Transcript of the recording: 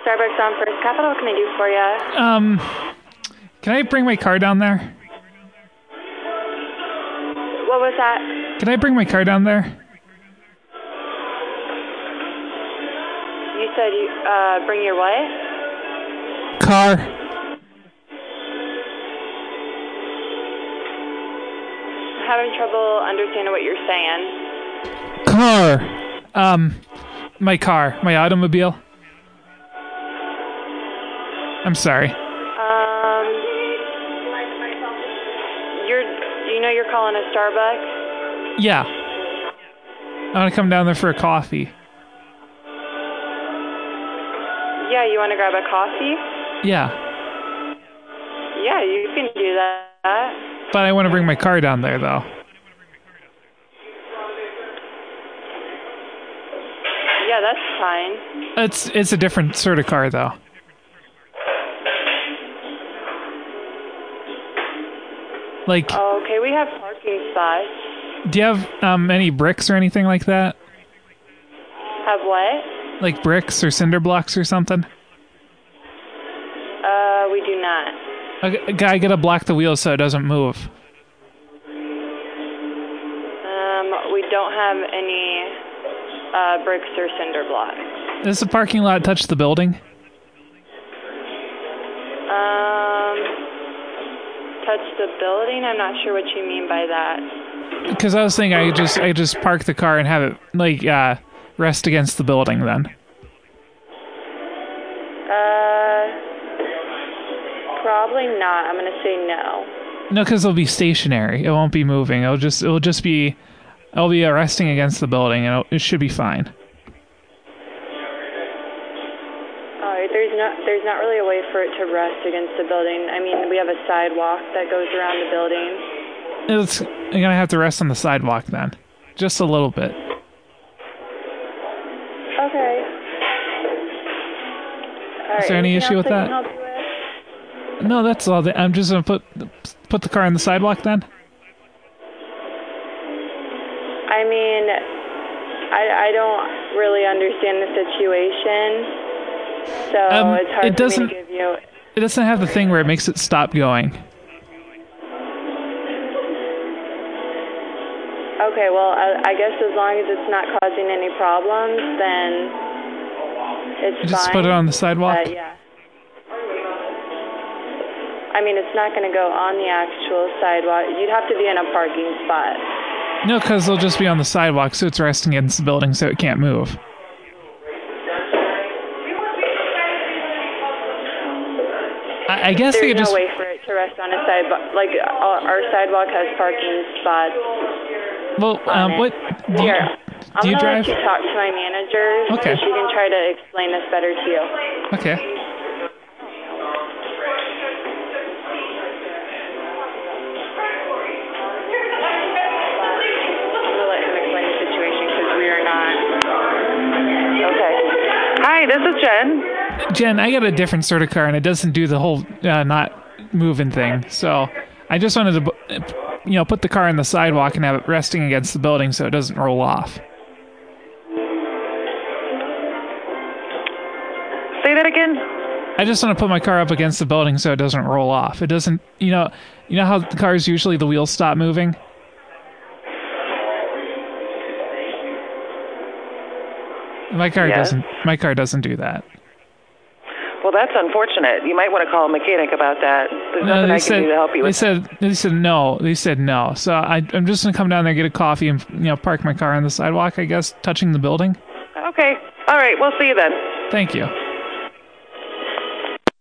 Starbucks on First Capital. What can I do for you? Can I bring my car down there? What was that? Can I bring my car down there? You said you bring your what? Car. I'm having trouble understanding what you're saying. Car. My car. My automobile. I'm sorry. Do you know you're calling a Starbucks? Yeah. I want to come down there for a coffee. Yeah, you want to grab a coffee? Yeah. Yeah, you can do that. But I want to bring my car down there, though. Yeah, that's fine. It's a different sort of car, though. Like, Okay, we have parking spots. do you have any bricks or anything like that? Have what? Like bricks or cinder blocks or something? We do not. I gotta block the wheels so it doesn't move. We don't have any bricks or cinder blocks. Does the parking lot touch the building? Touch the building? I'm not sure what you mean by that. Because I was thinking I just park the car and have it like rest against the building then. Probably not. I'm gonna say no. No, because it'll be stationary. It won't be moving. It'll be resting against the building, and it should be fine. Alright, there's not really a way for it to rest against the building. I mean, we have a sidewalk that goes around the building. I'm gonna have to rest on the sidewalk then, just a little bit. Okay. Is there any issue with that? No, that's all. I'm just gonna put the car on the sidewalk then. I mean, I don't really understand the situation, so it's hard for me to give you. It doesn't have the thing where it makes it stop going. Okay, well, I guess as long as it's not causing any problems, then it's fine. Just put it on the sidewalk? Yeah. I mean, it's not going to go on the actual sidewalk. You'd have to be in a parking spot. No, because it'll just be on the sidewalk, so it's resting against the building, so it can't move. I guess they could There's just... no way for it to rest on a sidewalk. Like, our sidewalk has parking spots. Well, what... Do you drive? I'm going to let you talk to my manager, Okay. so she can try to explain this better to you. Okay. Hi, this is Jen. Jen, I got a different sort of car, and it doesn't do the whole not moving thing. So I just wanted to, put the car on the sidewalk and have it resting against the building so it doesn't roll off. Say that again? I just want to put my car up against the building so it doesn't roll off. It doesn't, you know how the cars usually the wheels stop moving? My car doesn't do that. Well, that's unfortunate. You might want to call a mechanic about that. There's nothing I can do to help you with that. They said no. They said no. So I'm just going to come down there, get a coffee, and park my car on the sidewalk, I guess, touching the building. Okay. All right. We'll see you then. Thank you.